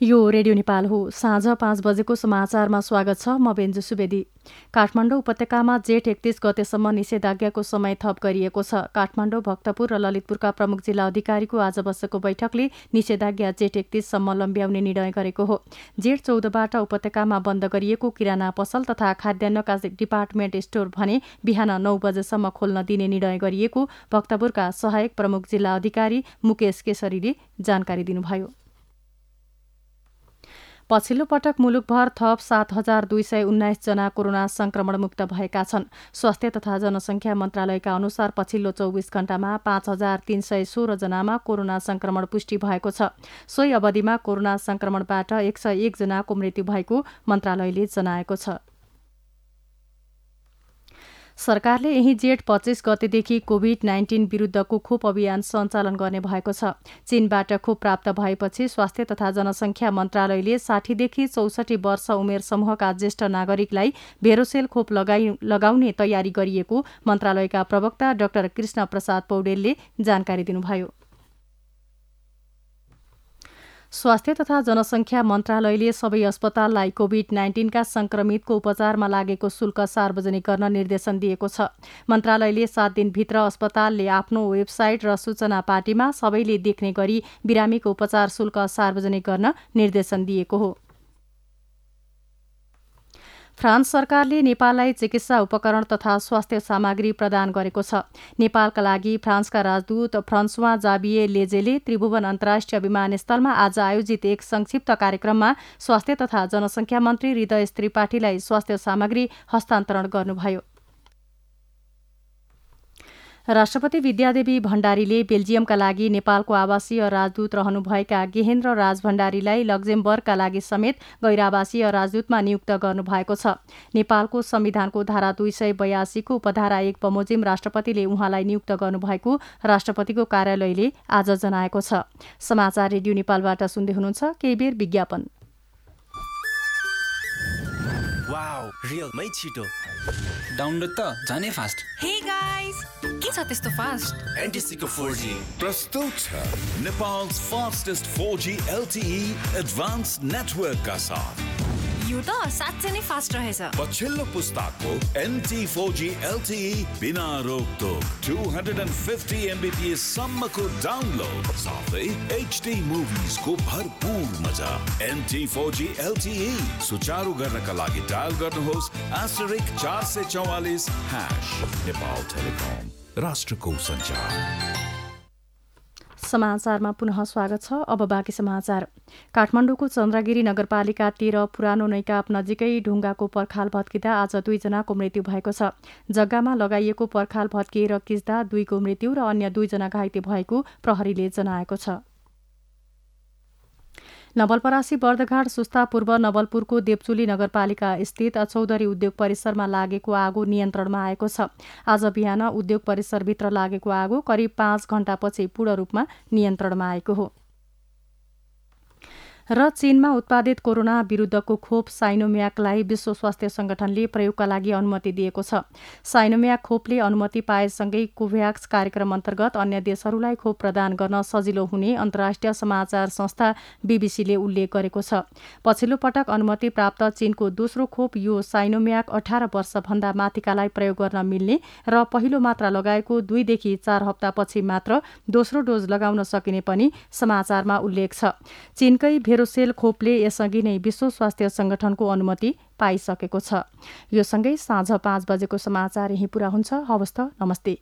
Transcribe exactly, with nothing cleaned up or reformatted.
यो रेडियो नेपाल हो। साँझ पाँच बजेको समाचारमा स्वागत छ। म बेन्जु सुवेदी। काठमाडौँ उपत्यकामा जेठ एकतीस गतेसम्म निषेधाज्ञाको समय थप गरिएको छ। काठमाडौँ, भक्तपुर र ललितपुरका प्रमुख जिल्ला अधिकारीको आज बसेको बैठकले निषेधाज्ञा जेठ एकतीससम्म लम्ब्याउने निर्णय गरेको हो। जेठ चौधबाट उपत्यकामा बन्द गरिएको किराना पसल तथा खाद्यान्नका डिपार्टमेन्ट स्टोर भने बिहान नौ बजेसम्म खोल्न दिने निर्णय गरिएको भक्तपुरका सहायक प्रमुख जिल्ला अधिकारी मुकेश केसरीले जानकारी दिनुभयो। पछिल्लो पटक मुलुकभर थप सात हजार दुई सय उन्नाइस जना कोरोना संक्रमण मुक्त भएका छन्। स्वास्थ्य तथा जनसंख्या मन्त्रालयका अनुसार पछिल्लो चौबिस घण्टामा पाँच हजार तीन सय सोह्र जनामा कोरोना संक्रमण पुष्टि भएको छ। सोही अवधिमा कोरोना संक्रमणबाट एक सय एक जनाको मृत्यु भएको मन्त्रालयले जनाएको छ। सरकारले यही जेठ पच्चीस गतेदेखि कोभिड नाइन्टिन विरूद्धको खोप अभियान सञ्चालन गर्ने भएको छ। चीनबाट खोप प्राप्त भएपछि स्वास्थ्य तथा जनसंख्या मन्त्रालयले साठीदेखि चौसठी वर्ष उमेर समूहका ज्येष्ठ नागरिकलाई भेरोसेल खोप लगाइ लगाउने तयारी गरिएको मन्त्रालयका प्रवक्ता डाक्टर कृष्ण प्रसाद पौडेलले जानकारी दिनुभयो। स्वास्थ्य तथा जनसंख्या मन्त्रालयले सबै अस्पताललाई कोभिड नाइन्टिनका संक्रमितको उपचारमा लागेको शुल्क सार्वजनिक गर्न निर्देशन दिएको छ। मन्त्रालयले सात दिनभित्र अस्पतालले आफ्नो वेबसाइट र सूचना पाटीमा सबैले देख्ने गरी बिरामीको उपचार शुल्क सार्वजनिक गर्न निर्देशन दिएको हो। फ्रान्स सरकारले नेपाललाई चिकित्सा उपकरण तथा स्वास्थ्य सामग्री प्रदान गरेको छ। नेपालका लागि फ्रान्सका राजदूत फ्रान्सवा जाबिए लेजेले त्रिभुवन अन्तर्राष्ट्रिय विमानस्थलमा आज आयोजित एक संक्षिप्त कार्यक्रममा स्वास्थ्य तथा जनसंख्या मन्त्री हृदय त्रिपाठीलाई स्वास्थ्य सामग्री हस्तान्तरण गर्नुभयो। राष्ट्रपति विद्यादेवी भण्डारीले बेल्जियमका लागि नेपालको आवासीय राजदूत रहनुभएका गेहेन्द्र राज भण्डारीलाई लक्जेमबर्गका लागि समेत गैर-आवासीय राजदूतमा नियुक्त गर्नुभएको छ। नेपालको संविधानको धारा दुई सय बयासीको उपधारा एक बमोजिम राष्ट्रपतिले उहाँलाई नियुक्त गर्नुभएको राष्ट्रपतिको कार्यालयले आज जनाएको छ। समाचार रेडियो नेपालबाट सुन्दै हुनुहुन्छ। केही बेर विज्ञापन। वाउ, रियलमै छिटो डाउनलोड त झनै फास्ट। हे गाइस, के छ त्यस्तो फास्ट? एनटिसीको फोर जी प्रस्तुत छ नेपाल's fastest four G L T E advanced network का साथ। यो त साँच्चै नै फास्ट रहेछ। पछिल्लो पुस्ताको N T four G L T E बिना रोकटोक two hundred fifty megabits सम्मको डाउनलोड साथै H D movies को भरपूर मजा। N T four G L T E सुचारू गर्नका लागि डायल गर्नुहोस् asterisk चार सय चौवालीस hash। नेपाल टेलिकम, राष्ट्रको सञ्चार। समाचारमा पुनः स्वागत छ। अब बाँकी समाचार। काठमाडौँको चन्द्रगिरी नगरपालिका तेह्र पुरानो नैकाप नजिकै ढुङ्गाको पर्खाल भत्किँदा आज दुईजनाको मृत्यु भएको छ। जग्गामा लगाइएको पर्खाल भत्किएर किच्दा दुईको मृत्यु र अन्य दुईजना घाइते भएको प्रहरीले जनाएको छ। नवलपरासी बर्दघाट सुस्ता पूर्व नवलपुरको देवचुली नगरपालिका स्थित चौधरी उद्योग परिसरमा लागेको आगो नियन्त्रणमा आएको छ। आज बिहान उद्योग परिसरभित्र लागेको आगो करिब पाँच घण्टापछि पूर्ण रूपमा नियन्त्रणमा आएको हो। र चीनमा उत्पादित कोरोना विरुद्धको खोप साइनोम्याकलाई विश्व स्वास्थ्य संगठनले प्रयोगका लागि अनुमति दिएको छ। साइनोम्याक खोपले अनुमति पाएसँगै कोभ्याक्स कार्यक्रम अन्तर्गत अन्य देशहरूलाई खोप प्रदान गर्न सजिलो हुने अन्तर्राष्ट्रिय समाचार संस्था बीबीसीले उल्लेख गरेको छ। पछिल्लो पटक अनुमति प्राप्त चीनको दोस्रो खोप यो साइनोम्याक अठार वर्षभन्दा माथिकालाई प्रयोग गर्न मिल्ने र पहिलो मात्रा लगाएको दुईदेखि चार हप्तापछि मात्र दोस्रो डोज लगाउन सकिने पनि समाचारमा उल्लेख छ। चीनकै भेरोसेल खोपले यसअघि नै विश्व स्वास्थ्य संगठनको अनुमति पाइसकेको छ। यो सँगै साँझ पाँच बजेको समाचार यही पूरा हुन्छ। हवस् त, नमस्ते।